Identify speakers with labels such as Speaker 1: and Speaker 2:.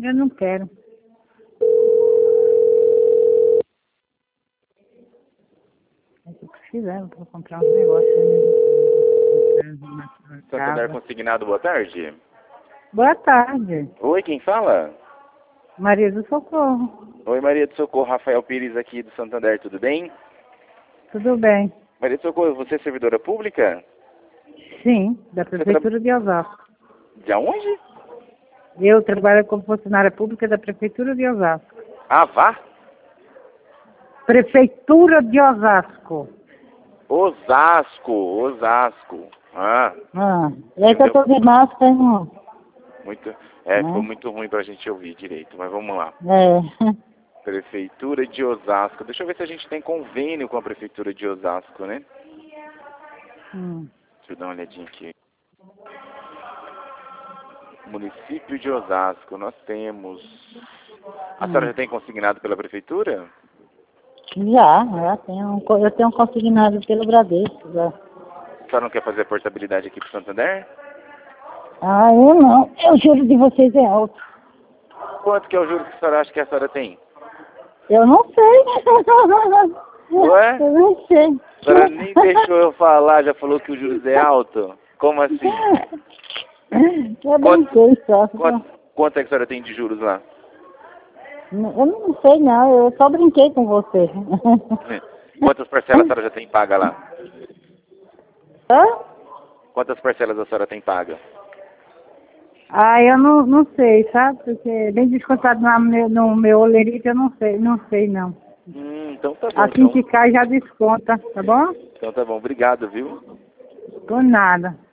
Speaker 1: Eu não quero. Eu precisava para comprar uns negócios.
Speaker 2: Santander Consignado, boa tarde.
Speaker 1: Boa tarde.
Speaker 2: Oi, quem fala?
Speaker 1: Maria do Socorro.
Speaker 2: Oi, Maria do Socorro, Rafael Pires aqui do Santander, tudo bem?
Speaker 1: Tudo bem?
Speaker 2: Maria do Socorro, você é servidora pública?
Speaker 1: Sim, da Prefeitura de Osasco.
Speaker 2: De onde?
Speaker 1: Eu trabalho como funcionária pública da Prefeitura de Osasco.
Speaker 2: Ah, vá?
Speaker 1: Prefeitura de Osasco.
Speaker 2: Osasco. Ah,
Speaker 1: É que eu tô de máscara, irmão.
Speaker 2: ficou muito ruim pra gente ouvir direito, mas vamos lá.
Speaker 1: É.
Speaker 2: Prefeitura de Osasco. Deixa eu ver se a gente tem convênio com a Prefeitura de Osasco, né? Deixa eu dar uma olhadinha aqui. Município de Osasco, nós temos... A senhora já tem consignado pela Prefeitura?
Speaker 1: Já tenho. Eu tenho consignado pelo Bradesco, já.
Speaker 2: A senhora não quer fazer a portabilidade aqui pro Santander?
Speaker 1: Ah, eu não. O juro de vocês é alto.
Speaker 2: Quanto que é o juro que a senhora acha que a senhora tem?
Speaker 1: Eu não sei.
Speaker 2: Ué?
Speaker 1: Eu não sei.
Speaker 2: A senhora nem deixou eu falar, já falou que o juros é alto? Como assim?
Speaker 1: Eu brinquei só.
Speaker 2: Quanto é que a senhora tem de juros lá?
Speaker 1: Eu não sei não, eu só brinquei com você.
Speaker 2: Quantas parcelas a senhora já tem paga lá?
Speaker 1: Hã?
Speaker 2: Quantas parcelas a senhora tem paga?
Speaker 1: Ah, eu não sei, sabe? Porque bem descontado no meu olerite, eu não sei não.
Speaker 2: Então tá bom.
Speaker 1: Assim que cai já desconta, tá bom?
Speaker 2: Então tá bom, obrigado, viu?
Speaker 1: Por nada.